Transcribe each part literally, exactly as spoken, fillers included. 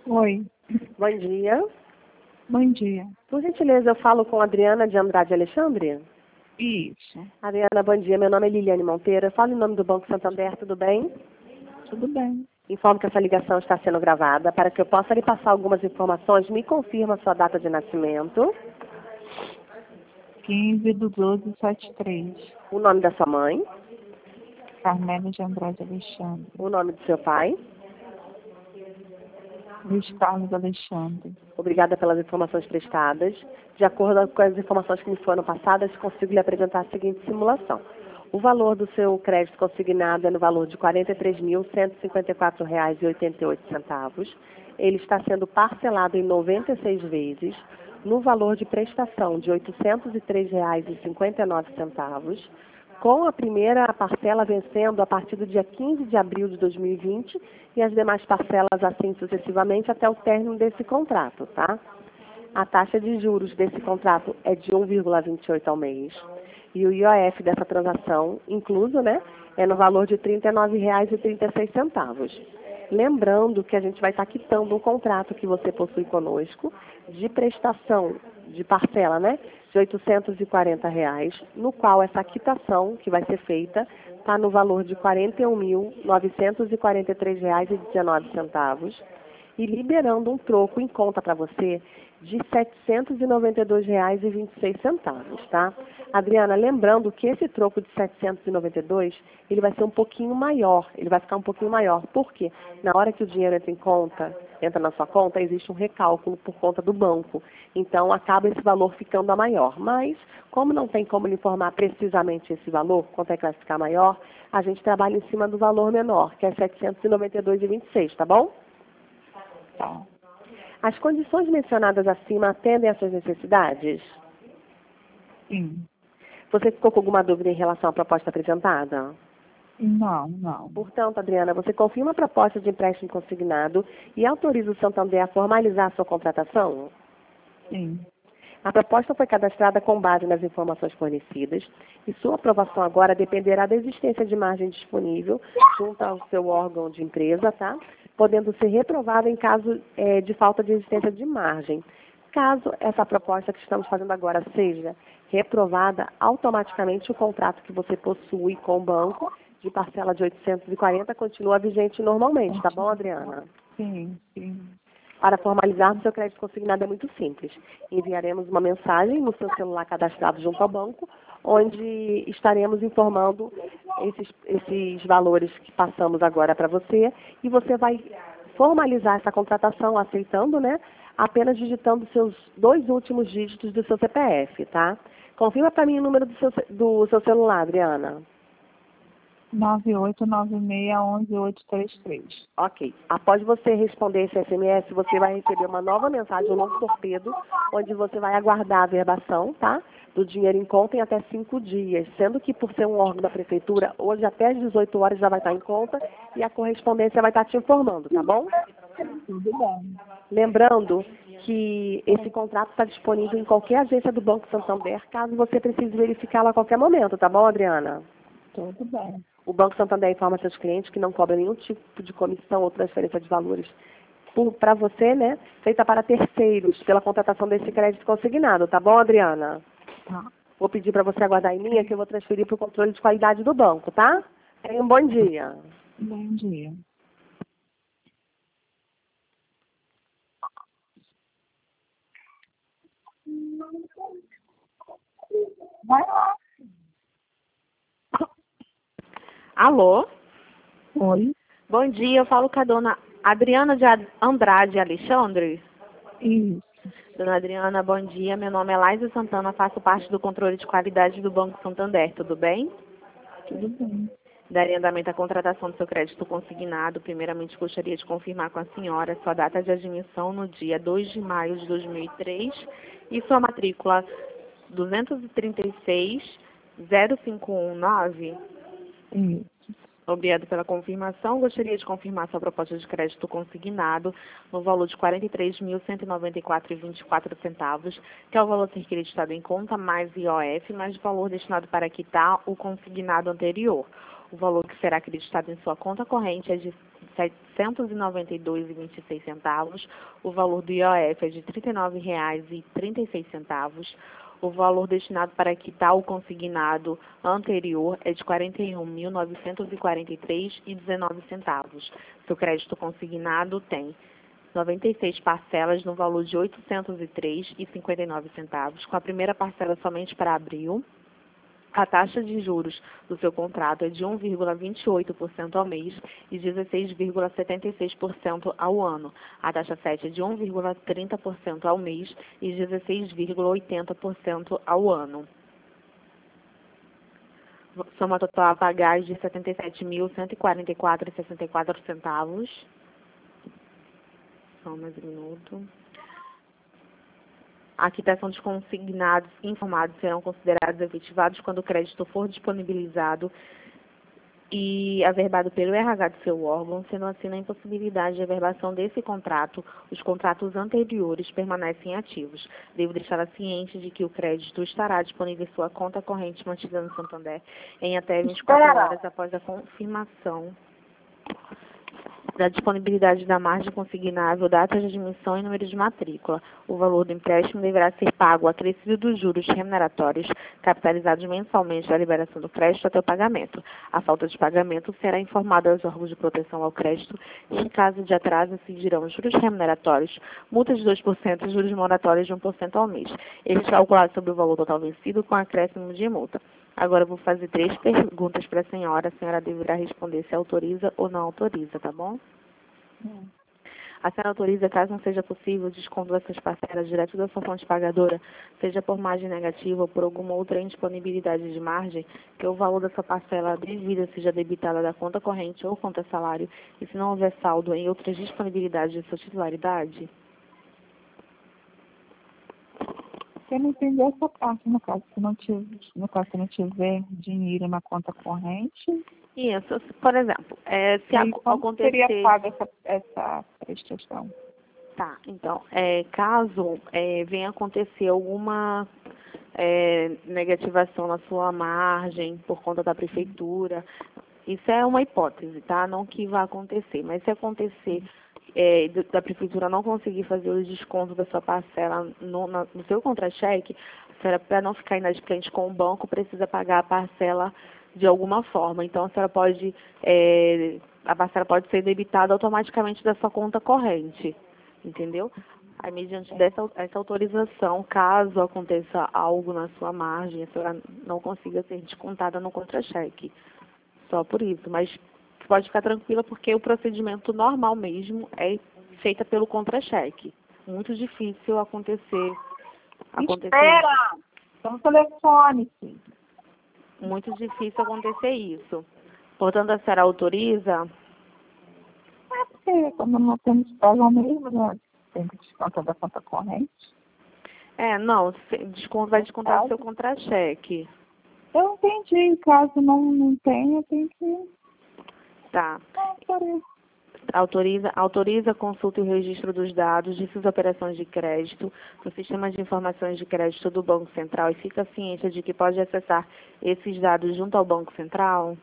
Oi, Bom dia. bom dia. Por gentileza, eu falo com a Adriana de Andrade Alexandre? Isso, Adriana, bom dia. Meu nome é Liliane Monteiro. Eu falo em nome do Banco Santander, tudo bem? tudo bem. Informo que essa ligação está sendo gravada para que eu possa lhe passar algumas informações. Me confirma a sua data de nascimento, quinze do doze, setenta e três. o nome da sua mãe, Carmelo de Andrade Alexandre. o nome do seu pai. Luiz Carlos Alexandre. Obrigada pelas informações prestadas. De acordo com as informações que me foram passadas, consigo lhe apresentar a seguinte simulação. O valor do seu crédito consignado é no valor de quarenta e três mil, cento e cinquenta e quatro reais e oitenta e oito centavos. Ele está sendo parcelado em noventa e seis vezes, no valor de prestação de oitocentos e três reais e cinquenta e nove centavos, com a primeira parcela vencendo a partir do dia quinze de abril de dois mil e vinte e as demais parcelas assim sucessivamente até o término desse contrato, tá? A taxa de juros desse contrato é de um vírgula vinte e oito ao mês. E o I O F dessa transação, incluso, né, é no valor de trinta e nove reais e trinta e seis centavos. Lembrando que a gente vai estar quitando um contrato que você possui conosco de prestação de parcela, né, de oitocentos e quarenta reais, no qual essa quitação que vai ser feita está no valor de quarenta e um mil, novecentos e quarenta e três reais e dezenove centavos e liberando um troco em conta para você de setecentos e noventa e dois reais e vinte e seis centavos, tá? Adriana, lembrando que esse troco de setecentos e noventa e dois, ele vai ser um pouquinho maior, ele vai ficar um pouquinho maior. Por quê? Na hora que o dinheiro entra em conta, entra na sua conta, existe um recálculo por conta do banco. Então, acaba esse valor ficando a maior. Mas, como não tem como lhe informar precisamente esse valor, quanto é que vai ficar maior, a gente trabalha em cima do valor menor, que é setecentos e noventa e dois reais e vinte e seis, tá bom? Tá. As condições mencionadas acima atendem às suas necessidades? Sim. Você ficou com alguma dúvida em relação à proposta apresentada? Não, não. Portanto, Adriana, você confirma a proposta de empréstimo consignado e autoriza o Santander a formalizar a sua contratação? Sim. A proposta foi cadastrada com base nas informações fornecidas e sua aprovação agora dependerá da existência de margem disponível junto ao seu órgão de empresa, tá? Podendo ser reprovada em caso eh, de falta de existência de margem. Caso essa proposta que estamos fazendo agora seja reprovada, automaticamente o contrato que você possui com o banco de parcela de oitocentos e quarenta continua vigente normalmente, tá bom, Adriana? Sim, sim. Para formalizarmos seu crédito consignado é muito simples. Enviaremos uma mensagem no seu celular cadastrado junto ao banco, onde estaremos informando esses, esses valores que passamos agora para você, e você vai formalizar essa contratação, aceitando, né, apenas digitando seus dois últimos dígitos do seu C P F, tá? Confirma para mim o número do seu, do seu celular, Adriana. nove oito nove seis um um oito três três. Ok. Após você responder esse S M S, você vai receber uma nova mensagem, um novo torpedo, onde você vai aguardar a verbação, tá? Do dinheiro em conta em até cinco dias, sendo que por ser um órgão da prefeitura, hoje até às dezoito horas já vai estar em conta e a correspondência vai estar te informando, tá bom? Tudo bem. Lembrando que esse contrato está disponível em qualquer agência do Banco Santander, caso você precise verificá-lo a qualquer momento, tá bom, Adriana? Tudo bem. O Banco Santander informa seus clientes que não cobra nenhum tipo de comissão ou transferência de valores para você, né, feita para terceiros, pela contratação desse crédito consignado, tá bom, Adriana? Tá. Vou pedir para você aguardar em linha que eu vou transferir para o controle de qualidade do banco, tá? Tenha um bom dia. Bom dia. Vai lá. Alô? Oi. Bom dia, eu falo com a dona Adriana de Ad- Andrade Alexandre. Isso. Dona Adriana, bom dia. Meu nome é Laísa Santana, faço parte do controle de qualidade do Banco Santander, tudo bem? Tudo bem. Daria andamento à contratação do seu crédito consignado. Primeiramente, gostaria de confirmar com a senhora sua data de admissão no dia dois de maio de dois mil e três e sua matrícula duzentos e trinta e seis zero cinco um nove. Isso. Obrigado pela confirmação. Gostaria de confirmar sua proposta de crédito consignado no valor de quarenta e três mil, cento e noventa e quatro reais e vinte e quatro centavos, que é o valor a ser creditado em conta, mais I O F, mais o valor destinado para quitar o consignado anterior. O valor que será acreditado em sua conta corrente é de setecentos e noventa e dois reais e vinte e seis centavos. O valor do I O F é de trinta e nove reais e trinta e seis centavos. O valor destinado para quitar o consignado anterior é de quarenta e um mil novecentos e quarenta e três reais e dezenove centavos. Seu crédito consignado tem noventa e seis parcelas no valor de oitocentos e três reais e cinquenta e nove centavos, com a primeira parcela somente para abril. A taxa de juros do seu contrato é de um vírgula vinte e oito por cento ao mês e dezesseis vírgula setenta e seis por cento ao ano. A taxa sete é de um vírgula trinta por cento ao mês e dezesseis vírgula oitenta por cento ao ano. Soma total a pagar de setenta e sete mil cento e quarenta e quatro reais e sessenta e quatro centavos. Só mais um minuto. A quitação dos consignados informados serão considerados efetivados quando o crédito for disponibilizado e averbado pelo R H do seu órgão, sendo assim na impossibilidade de averbação desse contrato, os contratos anteriores permanecem ativos. Devo deixá-la ciente de que o crédito estará disponível em sua conta corrente mantida no Santander em até vinte e quatro horas após a confirmação da disponibilidade da margem consignável, data de admissão e número de matrícula. O valor do empréstimo deverá ser pago acrescido dos juros remuneratórios capitalizados mensalmente da liberação do crédito até o pagamento. A falta de pagamento será informada aos órgãos de proteção ao crédito e, em caso de atraso, incidirão juros remuneratórios, multa de dois por cento e juros moratórios de um por cento ao mês. Eles calculados sobre o valor total vencido com acréscimo de multa. Agora eu vou fazer três perguntas para a senhora. A senhora deverá responder se autoriza ou não autoriza, tá bom? Hum. A senhora autoriza, caso não seja possível, o desconto dessas parcelas direto da sua fonte pagadora, seja por margem negativa ou por alguma outra indisponibilidade de margem, que o valor da sua parcela devida seja debitada da conta corrente ou conta salário, e se não houver saldo em outras disponibilidades de sua titularidade? Eu não entendi essa parte, no caso, se não tiver, no caso, se não tiver dinheiro na conta corrente. Isso, por exemplo, é, se aí, como acontecer... seria paga essa, essa prestação? Tá, então, é, caso é, venha acontecer alguma é, negativação na sua margem por conta da prefeitura, isso é uma hipótese, tá? Não que vá acontecer, mas se acontecer é, da prefeitura não conseguir fazer o desconto da sua parcela no, na, no seu contra-cheque, para não ficar inadimplente com o banco, precisa pagar a parcela de alguma forma. Então, a senhora pode, é, a parcela pode ser debitada automaticamente da sua conta corrente, entendeu? Aí, mediante dessa, essa autorização, caso aconteça algo na sua margem, a senhora não consiga ser descontada no contra-cheque. Só por isso, mas pode ficar tranquila porque o procedimento normal mesmo é feito pelo contra-cheque. Muito difícil acontecer, acontecer Espera! Está no telefone, filho. Muito difícil acontecer isso. Portanto, a senhora autoriza? É porque quando não temos pagam mesmo, né? Tem que descontar da conta corrente. É, não, desconto, vai descontar o seu contra-cheque. Eu entendi, caso não, não tenha, tem que... Tá. Ah, peraí. Autoriza, autoriza a consulta e o registro dos dados de suas operações de crédito no sistema de informações de crédito do Banco Central e fica ciente de que pode acessar esses dados junto ao Banco Central?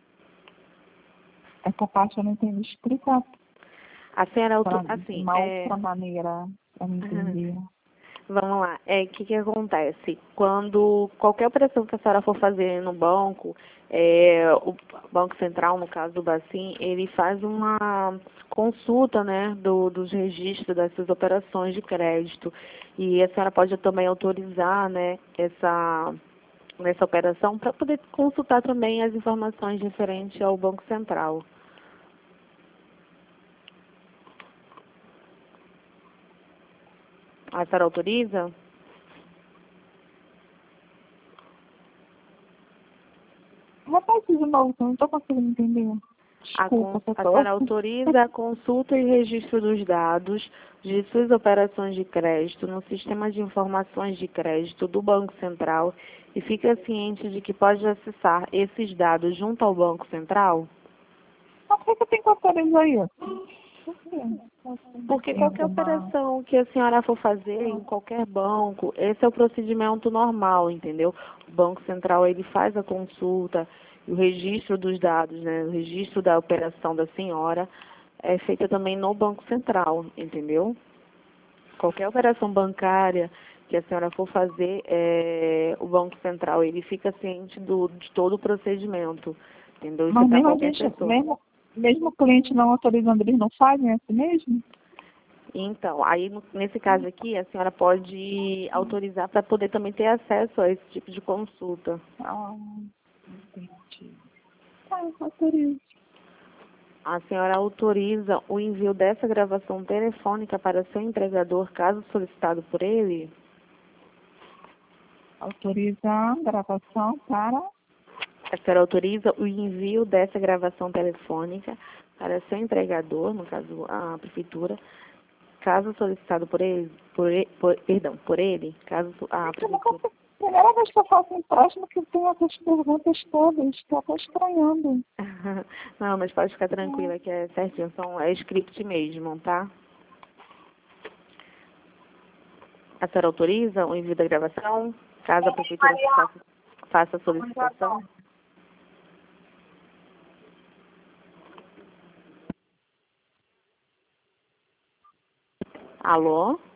Essa parte eu não entendi explicar. A senhora, auto, Pra, assim, uma é... outra maneira para me entender. Vamos lá. É, o que que acontece? Quando qualquer operação que a senhora for fazer no banco, é, o Banco Central, no caso do Bacen, ele faz uma consulta, né, do, dos registros dessas operações de crédito. E a senhora pode também autorizar, né, essa, essa operação para poder consultar também as informações referentes ao Banco Central. A senhora autoriza? Repete de novo, eu não estou conseguindo entender. A, con a senhora autoriza a consulta e registro dos dados de suas operações de crédito no sistema de informações de crédito do Banco Central e fica ciente de que pode acessar esses dados junto ao Banco Central? Por que eu tenho que autorizar isso? Porque qualquer operação que a senhora for fazer em qualquer banco, esse é o procedimento normal, entendeu? Banco Central ele faz a consulta e o registro dos dados, né, o registro da operação da senhora é feita também no Banco Central, entendeu? Qualquer operação bancária que a senhora for fazer, é, o Banco Central ele fica ciente do, de todo o procedimento, entendeu? Isso é Mas para mesmo, a qualquer gente, pessoa. mesmo, mesmo o cliente não autorizando, eles não fazem assim mesmo? Então, aí no- nesse caso aqui, a senhora pode autorizar para poder também ter acesso a esse tipo de consulta. Ah, entendi. Tá, autorizo. A senhora autoriza o envio dessa gravação telefônica para seu empregador, caso solicitado por ele? Autorizar a gravação para... A senhora autoriza o envio dessa gravação telefônica para seu empregador, no caso a prefeitura, caso solicitado por ele, por, e- por, perdão, por ele, caso a Eu nunca prefeitura. sei. Primeira vez que eu faço empréstimo que tem essas perguntas todas, estou até estranhando. Não, mas pode ficar tranquila que é certinho, são, é script mesmo, tá? A senhora autoriza o envio da gravação, caso a prefeitura faça, faça a solicitação? Alô?